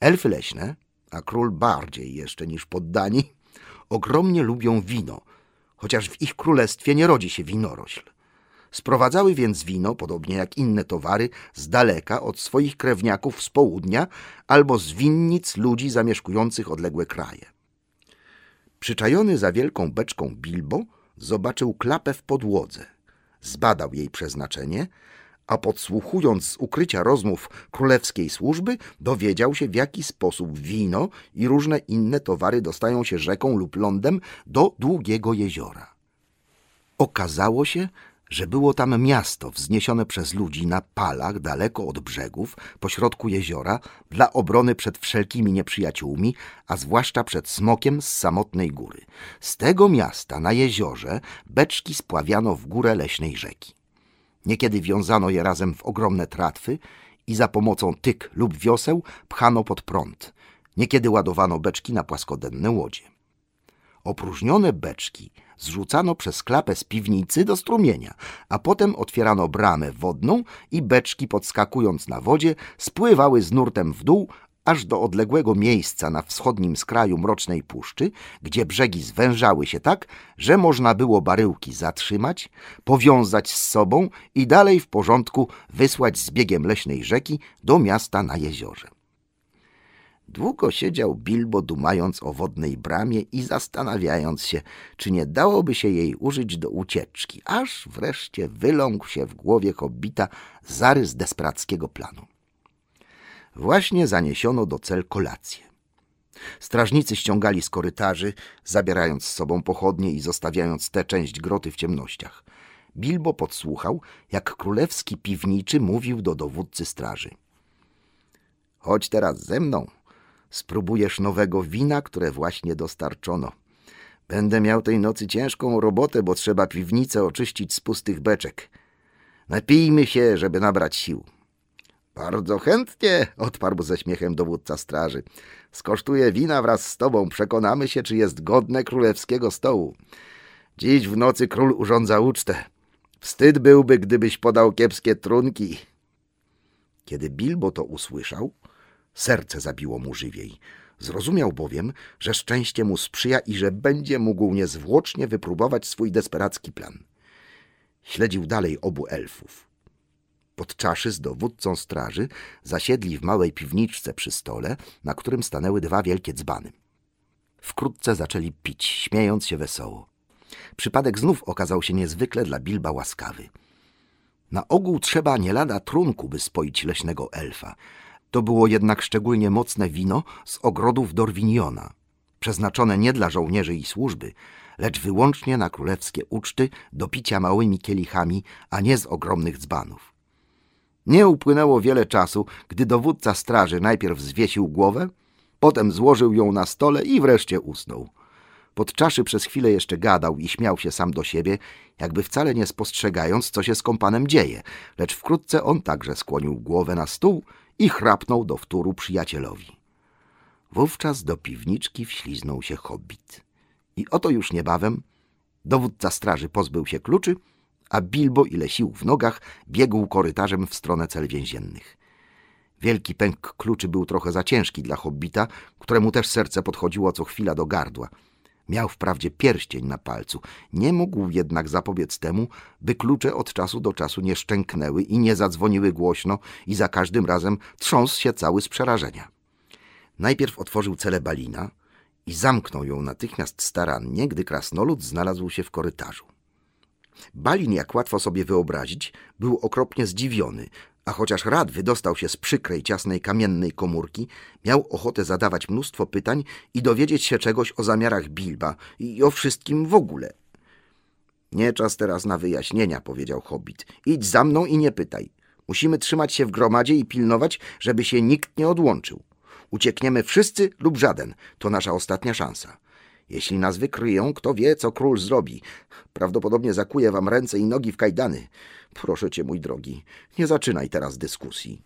Elfy leśne, a król bardziej jeszcze niż poddani, ogromnie lubią wino, chociaż w ich królestwie nie rodzi się winorośl. Sprowadzały więc wino, podobnie jak inne towary, z daleka od swoich krewniaków z południa albo z winnic ludzi zamieszkujących odległe kraje. Przyczajony za wielką beczką Bilbo zobaczył klapę w podłodze, zbadał jej przeznaczenie, a podsłuchując z ukrycia rozmów królewskiej służby, dowiedział się, w jaki sposób wino i różne inne towary dostają się rzeką lub lądem do długiego jeziora. Okazało się, że było tam miasto wzniesione przez ludzi na palach daleko od brzegów, pośrodku jeziora, dla obrony przed wszelkimi nieprzyjaciółmi, a zwłaszcza przed smokiem z samotnej góry. Z tego miasta na jeziorze beczki spławiano w górę leśnej rzeki. Niekiedy wiązano je razem w ogromne tratwy i za pomocą tyk lub wioseł pchano pod prąd. Niekiedy ładowano beczki na płaskodenne łodzie. Opróżnione beczki zrzucano przez klapę z piwnicy do strumienia, a potem otwierano bramę wodną i beczki, podskakując na wodzie, spływały z nurtem w dół, aż do odległego miejsca na wschodnim skraju mrocznej puszczy, gdzie brzegi zwężały się tak, że można było baryłki zatrzymać, powiązać z sobą i dalej w porządku wysłać z biegiem leśnej rzeki do miasta na jeziorze. Długo siedział Bilbo, dumając o wodnej bramie i zastanawiając się, czy nie dałoby się jej użyć do ucieczki, aż wreszcie wyląkł się w głowie hobbita zarys desperackiego planu. Właśnie zaniesiono do cel kolację. Strażnicy ściągali z korytarzy, zabierając z sobą pochodnie i zostawiając tę część groty w ciemnościach. Bilbo podsłuchał, jak królewski piwniczy mówił do dowódcy straży. — Chodź teraz ze mną. Spróbujesz nowego wina, które właśnie dostarczono. Będę miał tej nocy ciężką robotę, bo trzeba piwnicę oczyścić z pustych beczek. Napijmy się, żeby nabrać sił. Bardzo chętnie, odparł ze śmiechem dowódca straży. Skosztuję wina wraz z tobą, przekonamy się, czy jest godne królewskiego stołu. Dziś w nocy król urządza ucztę. Wstyd byłby, gdybyś podał kiepskie trunki. Kiedy Bilbo to usłyszał, serce zabiło mu żywiej. Zrozumiał bowiem, że szczęście mu sprzyja i że będzie mógł niezwłocznie wypróbować swój desperacki plan. Śledził dalej obu elfów. Podczaszy z dowódcą straży zasiedli w małej piwniczce przy stole, na którym stanęły dwa wielkie dzbany. Wkrótce zaczęli pić, śmiejąc się wesoło. Przypadek znów okazał się niezwykle dla Bilba łaskawy. Na ogół trzeba nie lada trunku, by spoić leśnego elfa. To było jednak szczególnie mocne wino z ogrodów Dorwiniona, przeznaczone nie dla żołnierzy i służby, lecz wyłącznie na królewskie uczty do picia małymi kielichami, a nie z ogromnych dzbanów. Nie upłynęło wiele czasu, gdy dowódca straży najpierw zwiesił głowę, potem złożył ją na stole i wreszcie usnął. Podczaszy przez chwilę jeszcze gadał i śmiał się sam do siebie, jakby wcale nie spostrzegając, co się z kompanem dzieje, lecz wkrótce on także skłonił głowę na stół i chrapnął do wtóru przyjacielowi. Wówczas do piwniczki wśliznął się hobbit. I oto już niebawem dowódca straży pozbył się kluczy, a Bilbo, ile sił w nogach, biegł korytarzem w stronę cel więziennych. Wielki pęk kluczy był trochę za ciężki dla hobbita, któremu też serce podchodziło co chwila do gardła. Miał wprawdzie pierścień na palcu, nie mógł jednak zapobiec temu, by klucze od czasu do czasu nie szczęknęły i nie zadzwoniły głośno i za każdym razem trząsł się cały z przerażenia. Najpierw otworzył celę Balina i zamknął ją natychmiast starannie, gdy krasnolud znalazł się w korytarzu. Balin, jak łatwo sobie wyobrazić, był okropnie zdziwiony, a chociaż rad wydostał się z przykrej, ciasnej, kamiennej komórki, miał ochotę zadawać mnóstwo pytań i dowiedzieć się czegoś o zamiarach Bilba i o wszystkim w ogóle. Nie czas teraz na wyjaśnienia, powiedział hobbit. Idź za mną i nie pytaj. Musimy trzymać się w gromadzie i pilnować, żeby się nikt nie odłączył. Uciekniemy wszyscy lub żaden. To nasza ostatnia szansa. Jeśli nas wykryją, kto wie, co król zrobi. Prawdopodobnie zakuje wam ręce i nogi w kajdany. Proszę cię, mój drogi, nie zaczynaj teraz dyskusji.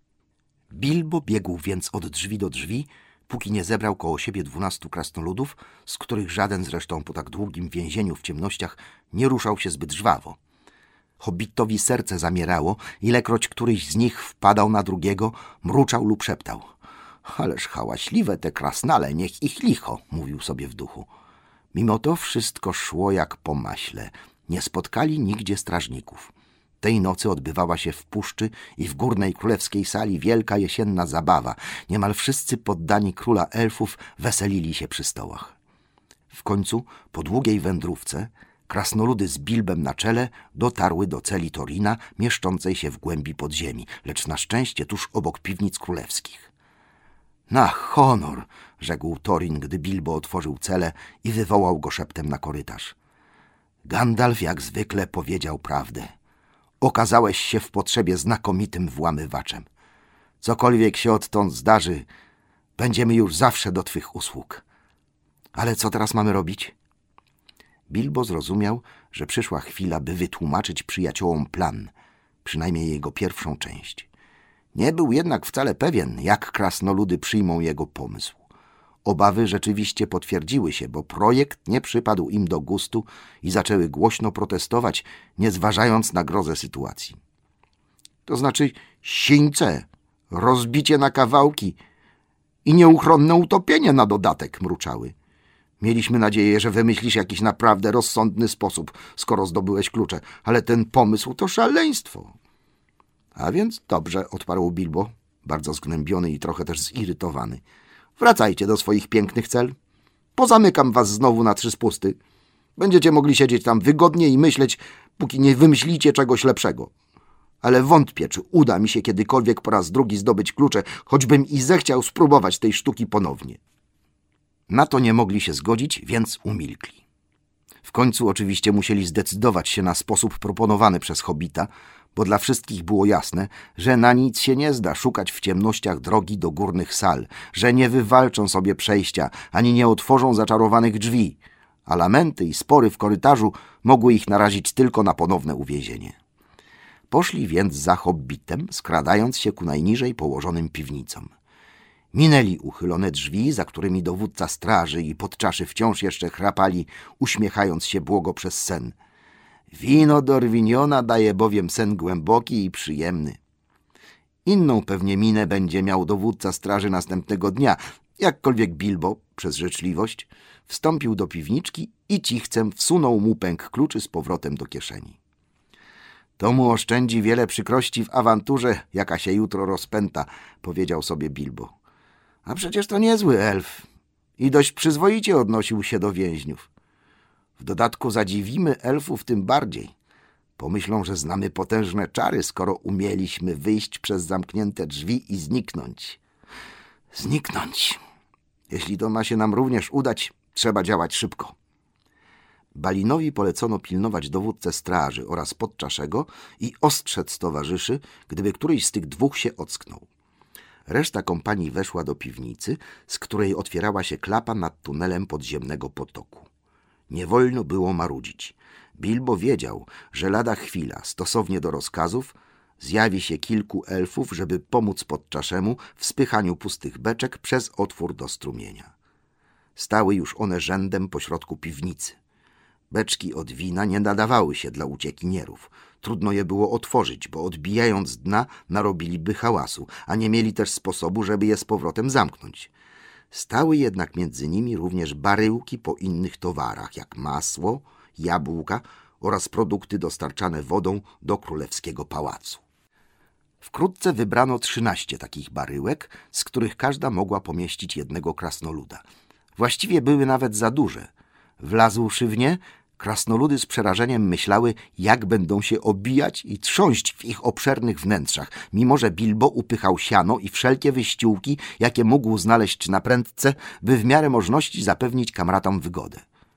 Bilbo biegł więc od drzwi do drzwi, póki nie zebrał koło siebie 12 krasnoludów, z których żaden zresztą po tak długim więzieniu w ciemnościach nie ruszał się zbyt żwawo. Hobbitowi serce zamierało, ilekroć któryś z nich wpadał na drugiego, mruczał lub szeptał. Ależ hałaśliwe te krasnale, niech ich licho, mówił sobie w duchu. Mimo to wszystko szło jak po maśle. Nie spotkali nigdzie strażników. Tej nocy odbywała się w puszczy i w górnej królewskiej sali wielka jesienna zabawa. Niemal wszyscy poddani króla elfów weselili się przy stołach. W końcu, po długiej wędrówce, krasnoludy z Bilbem na czele dotarły do celi Torina, mieszczącej się w głębi podziemi, lecz na szczęście tuż obok piwnic królewskich. Na honor, rzekł Torin, gdy Bilbo otworzył celę i wywołał go szeptem na korytarz. Gandalf jak zwykle powiedział prawdę. Okazałeś się w potrzebie znakomitym włamywaczem. Cokolwiek się odtąd zdarzy, będziemy już zawsze do twych usług. Ale co teraz mamy robić? Bilbo zrozumiał, że przyszła chwila, by wytłumaczyć przyjaciołom plan, przynajmniej jego pierwszą część. Nie był jednak wcale pewien, jak krasnoludy przyjmą jego pomysł. Obawy rzeczywiście potwierdziły się, bo projekt nie przypadł im do gustu i zaczęły głośno protestować, nie zważając na grozę sytuacji. To znaczy sińce, rozbicie na kawałki i nieuchronne utopienie na dodatek, mruczały. Mieliśmy nadzieję, że wymyślisz jakiś naprawdę rozsądny sposób, skoro zdobyłeś klucze, ale ten pomysł to szaleństwo. A więc dobrze, odparł Bilbo, bardzo zgnębiony i trochę też zirytowany. Wracajcie do swoich pięknych cel. Pozamykam was znowu na 3 spusty. Będziecie mogli siedzieć tam wygodnie i myśleć, póki nie wymyślicie czegoś lepszego. Ale wątpię, czy uda mi się kiedykolwiek po raz drugi zdobyć klucze, choćbym i zechciał spróbować tej sztuki ponownie. Na to nie mogli się zgodzić, więc umilkli. W końcu oczywiście musieli zdecydować się na sposób proponowany przez Hobbita, bo dla wszystkich było jasne, że na nic się nie zda szukać w ciemnościach drogi do górnych sal, że nie wywalczą sobie przejścia, ani nie otworzą zaczarowanych drzwi, a lamenty i spory w korytarzu mogły ich narazić tylko na ponowne uwięzienie. Poszli więc za Hobbitem, skradając się ku najniżej położonym piwnicom. Minęli uchylone drzwi, za którymi dowódca straży i podczaszy wciąż jeszcze chrapali, uśmiechając się błogo przez sen. Wino Dorwiniona daje bowiem sen głęboki i przyjemny. Inną pewnie minę będzie miał dowódca straży następnego dnia. Jakkolwiek Bilbo, przez życzliwość, wstąpił do piwniczki i cichcem wsunął mu pęk kluczy z powrotem do kieszeni. To mu oszczędzi wiele przykrości w awanturze, jaka się jutro rozpęta, powiedział sobie Bilbo. A przecież to niezły elf i dość przyzwoicie odnosił się do więźniów. W dodatku zadziwimy elfów tym bardziej. Pomyślą, że znamy potężne czary, skoro umieliśmy wyjść przez zamknięte drzwi i zniknąć. Zniknąć. Jeśli to ma się nam również udać, trzeba działać szybko. Balinowi polecono pilnować dowódcę straży oraz podczaszego i ostrzec towarzyszy, gdyby któryś z tych dwóch się ocknął. Reszta kompanii weszła do piwnicy, z której otwierała się klapa nad tunelem podziemnego potoku. Nie wolno było marudzić. Bilbo wiedział, że lada chwila, stosownie do rozkazów, zjawi się kilku elfów, żeby pomóc podczaszemu w spychaniu pustych beczek przez otwór do strumienia. Stały już one rzędem pośrodku piwnicy. Beczki od wina nie nadawały się dla uciekinierów. Trudno je było otworzyć, bo odbijając dna narobiliby hałasu, a nie mieli też sposobu, żeby je z powrotem zamknąć. Stały jednak między nimi również baryłki po innych towarach, jak masło, jabłka oraz produkty dostarczane wodą do królewskiego pałacu. Wkrótce wybrano 13 takich baryłek, z których każda mogła pomieścić jednego krasnoluda. Właściwie były nawet za duże. Wlazłszy w nie, krasnoludy z przerażeniem myślały, jak będą się obijać i trząść w ich obszernych wnętrzach, mimo że Bilbo upychał siano i wszelkie wyściółki, jakie mógł znaleźć na prędce, by w miarę możności zapewnić kamratom wygodę.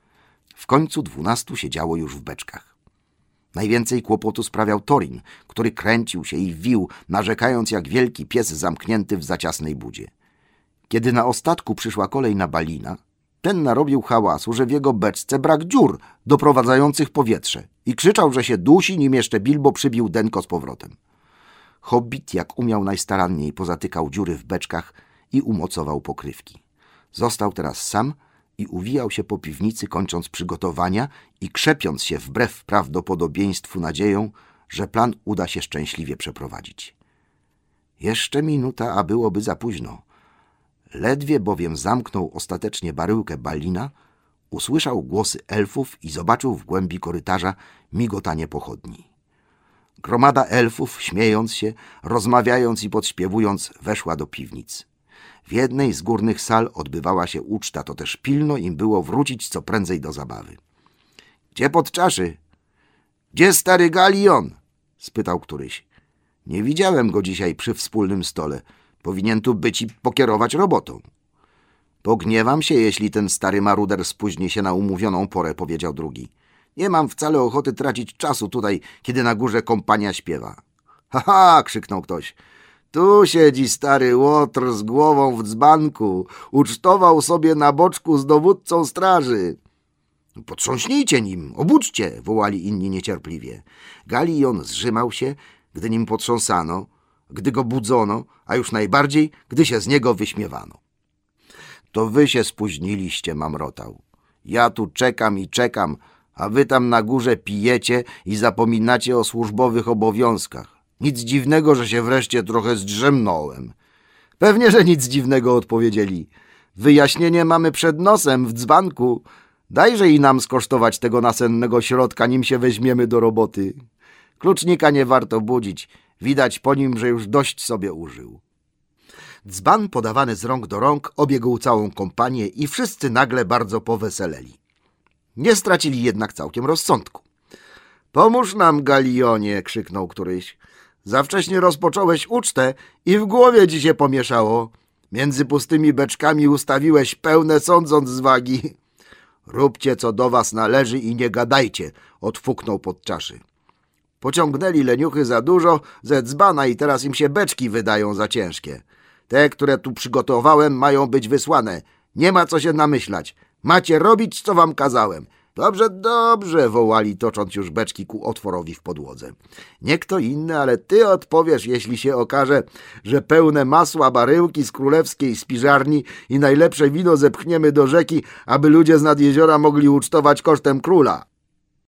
W końcu 12 siedziało już w beczkach. Najwięcej kłopotu sprawiał Thorin, który kręcił się i wił, narzekając jak wielki pies zamknięty w zaciasnej budzie. Kiedy na ostatku przyszła kolej na Balina, ten narobił hałasu, że w jego beczce brak dziur doprowadzających powietrze i krzyczał, że się dusi, nim jeszcze Bilbo przybił denko z powrotem. Hobbit jak umiał najstaranniej pozatykał dziury w beczkach i umocował pokrywki. Został teraz sam i uwijał się po piwnicy, kończąc przygotowania i krzepiąc się wbrew prawdopodobieństwu nadzieją, że plan uda się szczęśliwie przeprowadzić. Jeszcze minuta, a byłoby za późno. Ledwie bowiem zamknął ostatecznie baryłkę Balina, usłyszał głosy elfów i zobaczył w głębi korytarza migotanie pochodni. Gromada elfów, śmiejąc się, rozmawiając i podśpiewując, weszła do piwnic. W jednej z górnych sal odbywała się uczta, to też pilno im było wrócić co prędzej do zabawy. — Gdzie podczaszy? — Gdzie stary Galion? — spytał któryś. — Nie widziałem go dzisiaj przy wspólnym stole. Powinien tu być i pokierować robotą. — Pogniewam się, jeśli ten stary maruder spóźni się na umówioną porę — powiedział drugi. — Nie mam wcale ochoty tracić czasu tutaj, kiedy na górze kompania śpiewa. — Ha, ha! — krzyknął ktoś. — Tu siedzi stary łotr z głową w dzbanku. Ucztował sobie na boczku z dowódcą straży. — Potrząśnijcie nim, obudźcie! — wołali inni niecierpliwie. Galion zrzymał się, gdy nim potrząsano, gdy go budzono, a już najbardziej, gdy się z niego wyśmiewano. — To wy się spóźniliście — mamrotał. — Ja tu czekam i czekam, a wy tam na górze pijecie i zapominacie o służbowych obowiązkach. Nic dziwnego, że się wreszcie trochę zdrzemnąłem. — Pewnie, że nic dziwnego — odpowiedzieli. — Wyjaśnienie mamy przed nosem, w dzbanku. Dajże i nam skosztować tego nasennego środka, nim się weźmiemy do roboty. Klucznika nie warto budzić. Widać po nim, że już dość sobie użył. Dzban podawany z rąk do rąk obiegł całą kompanię i wszyscy nagle bardzo poweseleli. Nie stracili jednak całkiem rozsądku. — Pomóż nam, Galionie! — krzyknął któryś. — Za wcześnie rozpocząłeś ucztę i w głowie ci się pomieszało. Między pustymi beczkami ustawiłeś pełne, sądząc z wagi. — Róbcie, co do was należy i nie gadajcie! — odfuknął podczaszy. Pociągnęli leniuchy za dużo ze dzbana i teraz im się beczki wydają za ciężkie. Te, które tu przygotowałem, mają być wysłane. Nie ma co się namyślać. Macie robić, co wam kazałem. Dobrze, dobrze, wołali, tocząc już beczki ku otworowi w podłodze. Nie kto inny, ale ty odpowiesz, jeśli się okaże, że pełne masła baryłki z królewskiej spiżarni i najlepsze wino zepchniemy do rzeki, aby ludzie z nad jeziora mogli ucztować kosztem króla.